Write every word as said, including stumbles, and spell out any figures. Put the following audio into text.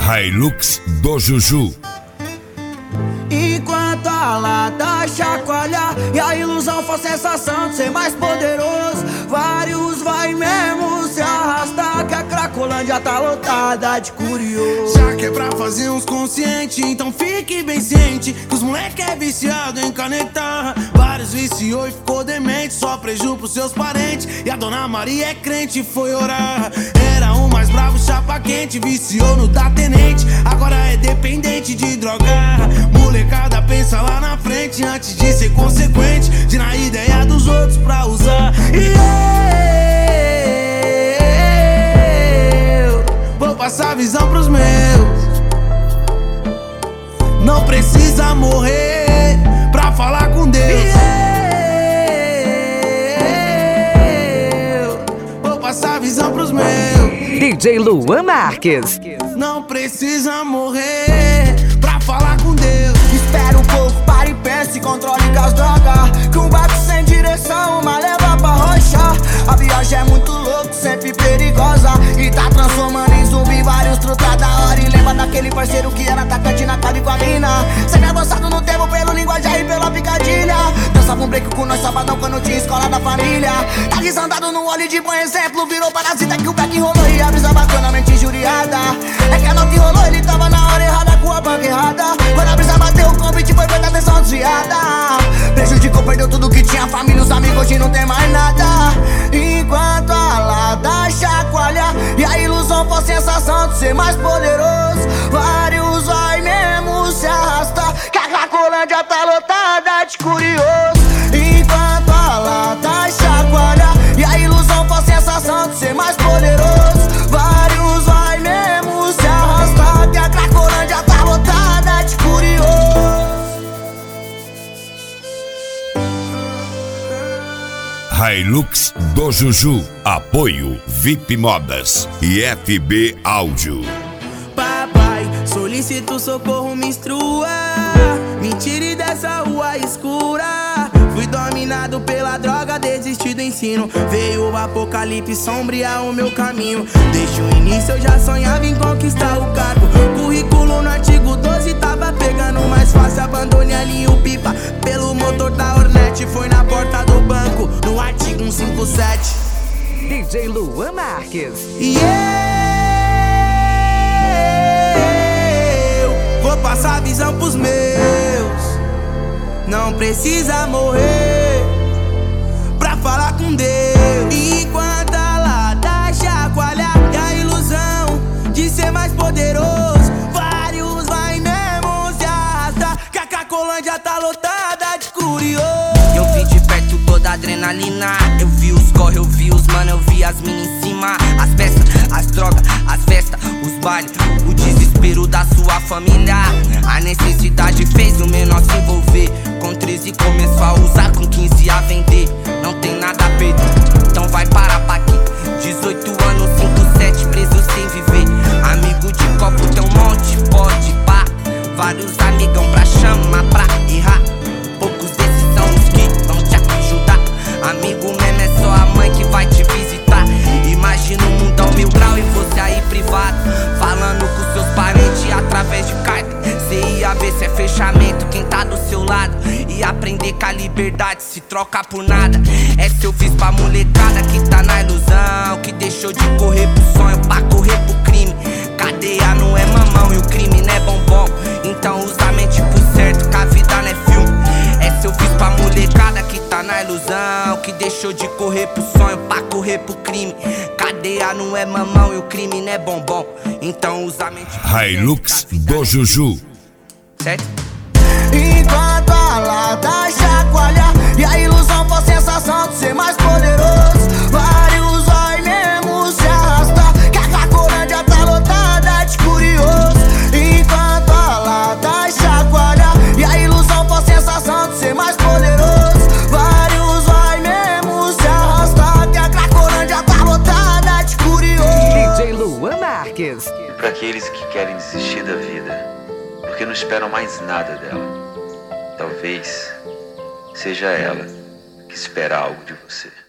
Hilux do Juju. Enquanto a lata chacoalha e a ilusão for sensação de ser mais poderoso, vários vai mesmo se arrastar, que a Cracolândia tá lotada de curioso. Já que é pra fazer uns consciente, então fique bem ciente que os moleque é viciado em canetar. Vários viciou e ficou demente, só preju pros seus parentes. E a dona Maria é crente e foi orar. Era o mais bravo, chapa quente, viciou no da tenente, agora é dependente de drogar. Molecada pensa lá na frente antes de ser consequente, de na ideia dos outros pra usar. E eu vou passar a visão pros meus. Não precisa morrer pra falar com Deus. E eu vou passar a visão pros meus. D J Luan Marques. Não precisa morrer pra falar com Deus. Espera um pouco, para e pense, controle com as drogas, que um barco sem direção, uma leva pra rocha. A viagem é muito louca, sempre perigosa, e tá transformando em zumbi vários truta da hora. E lembra daquele parceiro que era atacante na cabe com a mina, sempre avançado no tempo pelo linguajar e pela picadilha. Dançava um break com nós sabadão quando tinha escola da família. Tá desandado no olho de bom exemplo, virou parasita que o back rolou e a brisa bacana, mente injuriada. É que a nota rolou, ele tava na hora errada com a banca errada. Quando a brisa bateu, o convite foi feita atenção desviada. Prejudicou, perdeu tudo que tinha, família, os amigos, hoje não tem mais nada. Enquanto a lata chacoalha e a ilusão for sensação de ser mais poderoso, vários vai mesmo se arrastar, que a Cracolândia tá lotada de curioso. Enquanto a lata chacoalha e a ilusão for sensação de ser mais poderoso, vários vai mesmo se arrastar, que a Cracolândia tá lotada de curioso. Hilux do Juju. Apoio V I P Modas e F B Áudio. Papai, solicito socorro, me instrua, me tire dessa rua escura. Fui dominado pela droga, desisti do ensino, veio o apocalipse sombrear o meu caminho. Desde o início eu já sonhava em conquistar o cargo, currículo no artigo doze tava pegando mais fácil. Abandonei ali o pipa pelo motor da Hornet, foi na porta do banco no artigo cento e cinquenta e sete. D J Luan Marques. E eu vou passar a visão pros meus. Não precisa morrer pra falar com Deus. Enquanto a lata chacoalha e a ilusão de ser mais poderoso, vários vai mesmo se arrastar, que a Cracolândia tá lotada de curioso. Eu vi de perto toda a adrenalina, eu vi os corre, eu vi os mano, eu vi as minas em cima, as peças, as drogas, as festas, os bailes, o desespero da sua família. A necessidade fez o menor se envolver, com treze começou a usar, com quinze a vender. Não tem nada a perder, então vai parar pra aqui. Dezoito anos, cinco, sete, preso sem viver. Amigo de copo tem um monte, pode pá. Vários amigão pra chamar, pra errar. Poucos desses são os que vão te ajudar. Amigo mesmo é só a mãe que vai te visitar. Imagina um mundão mil grau e você aí privado, falando com seus parentes através de carta. Cê ia ver se é fechamento quem tá do seu lado, e aprender que a liberdade se troca por nada. É seu fiz pra molecada que tá na ilusão, que deixou de correr pro sonho pra correr pro crime. Cadeia não é mamão e o crime não é bombom, então usa a mente pro certo que a vida não é filme. É seu fiz pra molecada que tá na ilusão, que deixou de correr pro sonho pra correr pro crime. Cadeia não é mamão e o crime não é bombom, então usa a mente pro Hilux do Juju. certo? Enquanto a lata chacoalha e a ilusão for sensação de ser mais poderoso, vários vai mesmo se arrastar, que a Cracolândia tá lotada de curioso. Enquanto a lata chacoalha e a ilusão for sensação de ser mais poderoso, vários vai mesmo se arrastar, que a Cracolândia tá lotada de curioso. D J Luan Marques. E para aqueles que querem desistir da vida, porque não esperam mais nada dela, talvez seja ela que espera algo de você.